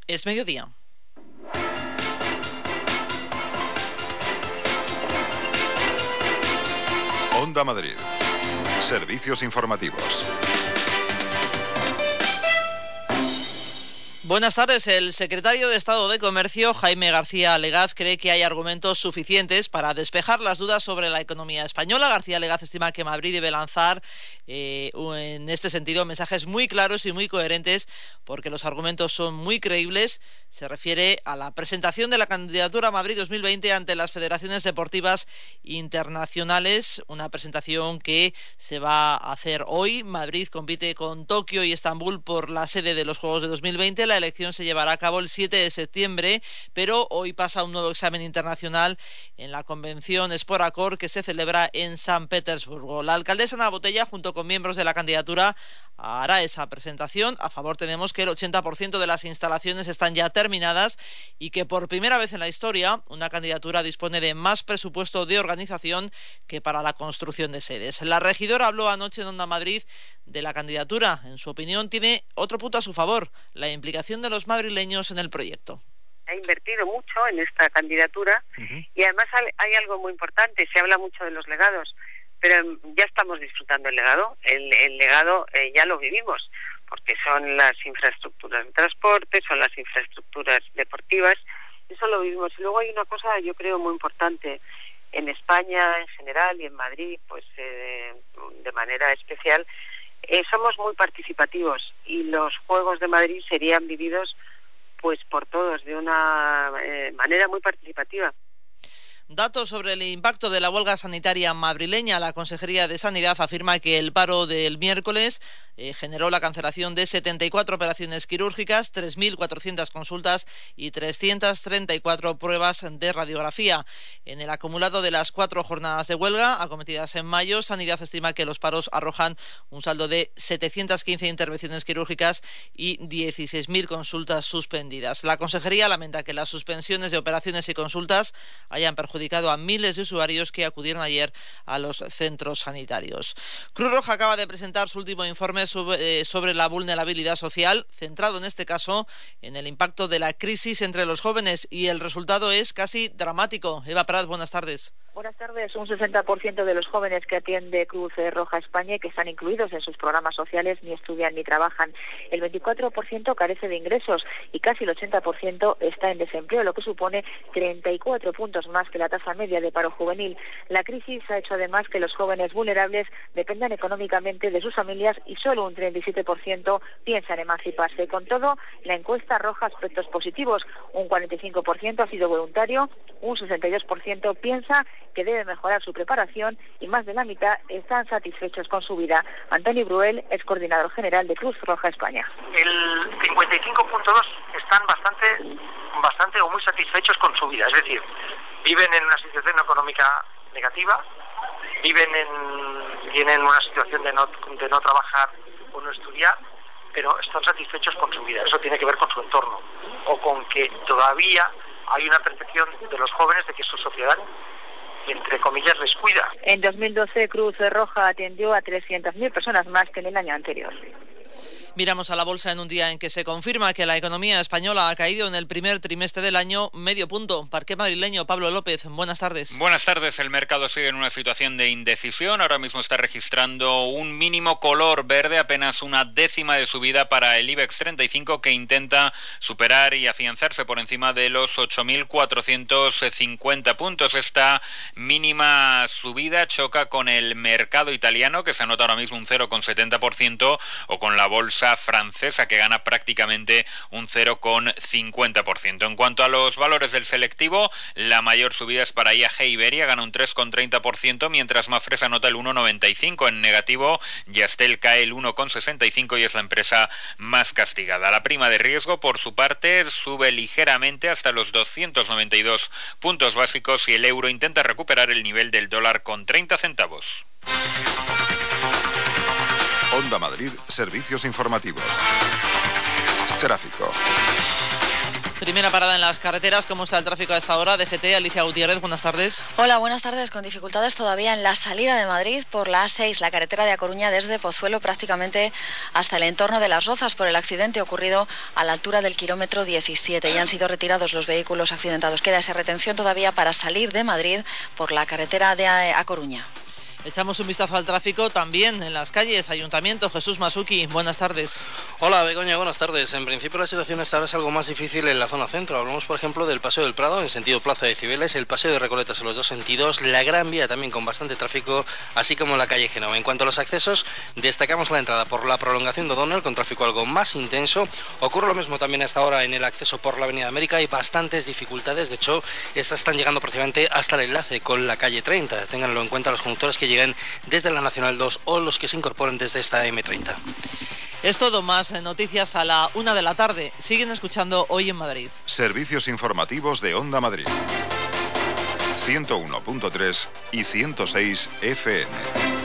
Es mediodía. Onda Madrid. Servicios informativos. Buenas tardes. El secretario de Estado de Comercio, Jaime García Legaz, cree que hay argumentos suficientes para despejar las dudas sobre la economía española. García Legaz estima que Madrid debe lanzar, en este sentido, mensajes muy claros y muy coherentes, porque los argumentos son muy creíbles. Se refiere a la presentación de la candidatura a Madrid 2020 ante las federaciones deportivas internacionales, una presentación que se va a hacer hoy. Madrid compite con Tokio y Estambul por la sede de los Juegos de 2020. La elección se llevará a cabo el 7 de septiembre, pero hoy pasa un nuevo examen internacional en la convención Sport Accord que se celebra en San Petersburgo. La alcaldesa Ana Botella, junto con miembros de la candidatura, hará esa presentación. A favor tenemos que el 80% de las instalaciones están ya terminadas y que por primera vez en la historia una candidatura dispone de más presupuesto de organización que para la construcción de sedes. La regidora habló anoche en Onda Madrid de la candidatura. En su opinión, tiene otro punto a su favor: la implicación de los madrileños en el proyecto. Ha invertido mucho en esta candidatura y además hay algo muy importante. Se habla mucho de los legados, pero ya estamos disfrutando el legado. El legado ya lo vivimos, porque son las infraestructuras de transporte, son las infraestructuras deportivas, eso lo vivimos. Y luego hay una cosa, yo creo, muy importante en España en general y en Madrid, pues de manera especial. Somos muy participativos y los Juegos de Madrid serían vividos pues por todos de una manera muy participativa. Datos sobre el impacto de la huelga sanitaria madrileña. La Consejería de Sanidad afirma que el paro del miércoles generó la cancelación de 74 operaciones quirúrgicas, 3.400 consultas y 334 pruebas de radiografía. En el acumulado de las 4 jornadas de huelga acometidas en mayo, Sanidad estima que los paros arrojan un saldo de 715 intervenciones quirúrgicas y 16.000 consultas suspendidas. La Consejería lamenta que las suspensiones de operaciones y consultas hayan perjudicado a miles de usuarios que acudieron ayer a los centros sanitarios. Cruz Roja acaba de presentar su último informe sobre la vulnerabilidad social, centrado en este caso en el impacto de la crisis entre los jóvenes, y el resultado es casi dramático. Eva Prat, buenas tardes. Buenas tardes. Un 60% de los jóvenes que atiende Cruz Roja España y que están incluidos en sus programas sociales ni estudian ni trabajan. El 24% carece de ingresos y casi el 80% está en desempleo, lo que supone 34 puntos más que la tasa media de paro juvenil. La crisis ha hecho además que los jóvenes vulnerables dependan económicamente de sus familias y solo un 37% piensa en emanciparse. Con todo, la encuesta arroja aspectos positivos. Un 45% ha sido voluntario, un 62% piensa que debe mejorar su preparación y más de la mitad están satisfechos con su vida. Antonio Bruel es coordinador general de Cruz Roja España. El 55.2 están bastante o muy satisfechos con su vida, es decir, viven en una situación económica negativa, tienen una situación de no trabajar o no estudiar, pero están satisfechos con su vida. Eso tiene que ver con su entorno o con que todavía hay una percepción de los jóvenes de que su sociedad, entre comillas, les cuida. En 2012 Cruz Roja atendió a 300.000 personas más que en el año anterior. Miramos a la bolsa en un día en que se confirma que la economía española ha caído en el primer trimestre del año medio punto. Parque madrileño, Pablo López, buenas tardes. Buenas tardes. El mercado sigue en una situación de indecisión. Ahora mismo está registrando un mínimo color verde, apenas una décima de subida para el IBEX 35, que intenta superar y afianzarse por encima de los 8.450 puntos. Esta mínima subida choca con el mercado italiano, que se anota ahora mismo un 0,70%, o con la bolsa francesa, que gana prácticamente un 0,50%. En cuanto a los valores del selectivo, la mayor subida es para IAG Iberia, gana un 3,30%, mientras Mapfre anota el 1,95%. En negativo, Yastel cae el 1,65% y es la empresa más castigada. La prima de riesgo, por su parte, sube ligeramente hasta los 292 puntos básicos y el euro intenta recuperar el nivel del dólar con 30 centavos. Onda Madrid, servicios informativos. Tráfico. Primera parada en las carreteras. ¿Cómo está el tráfico a esta hora? DGT, Alicia Gutiérrez, buenas tardes. Hola, buenas tardes. Con dificultades todavía en la salida de Madrid por la A6, la carretera de A Coruña, desde Pozuelo prácticamente hasta el entorno de Las Rozas por el accidente ocurrido a la altura del kilómetro 17. Ya han sido retirados los vehículos accidentados. Queda esa retención todavía para salir de Madrid por la carretera de A Coruña. Echamos un vistazo al tráfico también en las calles. Ayuntamiento, Jesús Masuki, buenas tardes. Hola Begoña, buenas tardes. En principio la situación esta ahora es algo más difícil en la zona centro. Hablamos por ejemplo del Paseo del Prado en sentido Plaza de Cibeles, el Paseo de Recoletas en los dos sentidos, la Gran Vía también con bastante tráfico, así como la calle Génova. En cuanto a los accesos, destacamos la entrada por la prolongación de O'Donnell con tráfico algo más intenso. Ocurre lo mismo también hasta ahora en el acceso por la Avenida América. Hay bastantes dificultades, de hecho estas están llegando prácticamente hasta el enlace con la calle 30. Ténganlo en cuenta los conductores que lleguen desde la Nacional 2 o los que se incorporen desde esta M30. Es todo, más noticias a la 1 de la tarde. Siguen escuchando Hoy en Madrid. Servicios informativos de Onda Madrid. 101.3 y 106 FM.